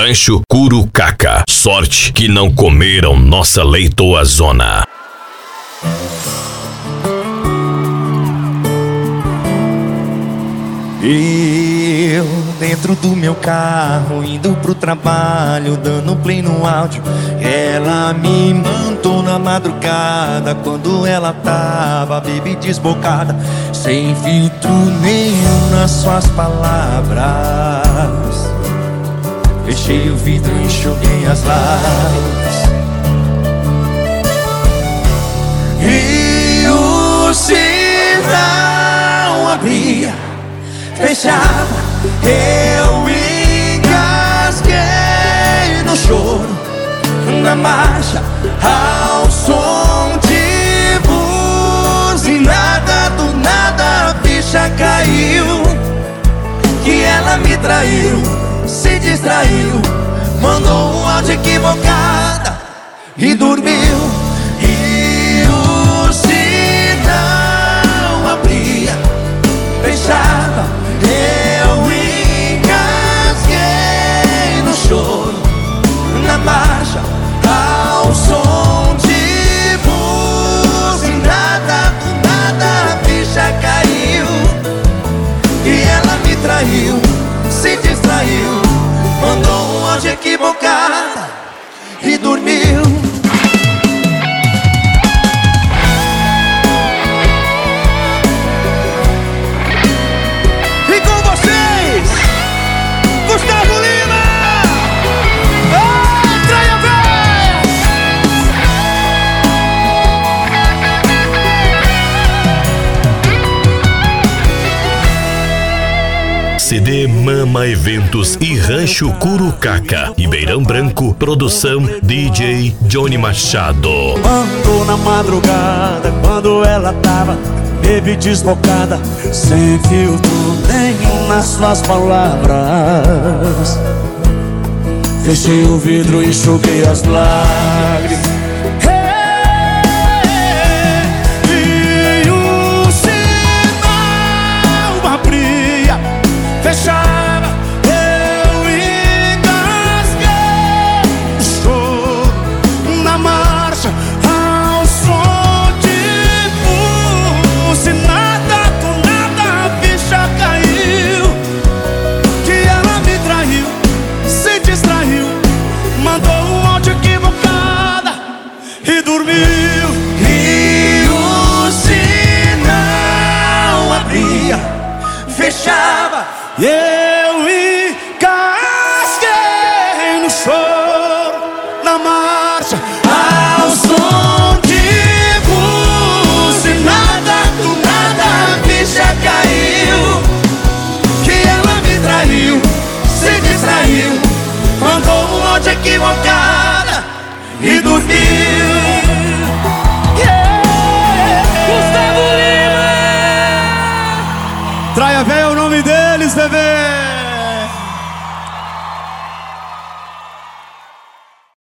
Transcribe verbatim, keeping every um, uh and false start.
Rancho Curucaca. Sorte que não comeram nossa leitoazona. Eu, dentro do meu carro, indo pro trabalho, dando play no áudio. Ela me mandou na madrugada, quando ela tava baby desbocada, sem filtro nenhum nas suas palavras. Fechei o vidro e enxuguei as lágrimas. E o sinal abria, fechava, eu engasguei no choro, na marcha, ao som de buzinada. Do nada a ficha caiu, que ela me traiu, se distraiu, mandou um áudio equivocada e dormiu. E o sinal abria, fechava, eu engasguei no choro, na marcha, ao som de buzinada. Do nada a ficha caiu, e ela me traiu, se distraiu, mandou um áudio equivocada e dormiu. C D Mama Eventos e Rancho Curucaca, Ribeirão Branco, produção D J Johnny Machado. Mandou na madrugada, quando ela tava baby desbocada, sem filtro nenhum nas suas palavras. Fechei o vidro e enxuguei as lágrimas. Fechava, eu engasguei no choro, na marcha, ao som de buzinada. Do nada a ficha caiu, que ela me traiu, se distraiu, mandou um áudio equivocada e dormiu. E o sinal abria, fechava, e eu engasguei no choro, na marcha, ao som de buzinada. Do nada a ficha caiu, que ela me traiu, se distraiu, mandou um áudio equivocada e dormiu. Traia Véia é o nome deles, bebê.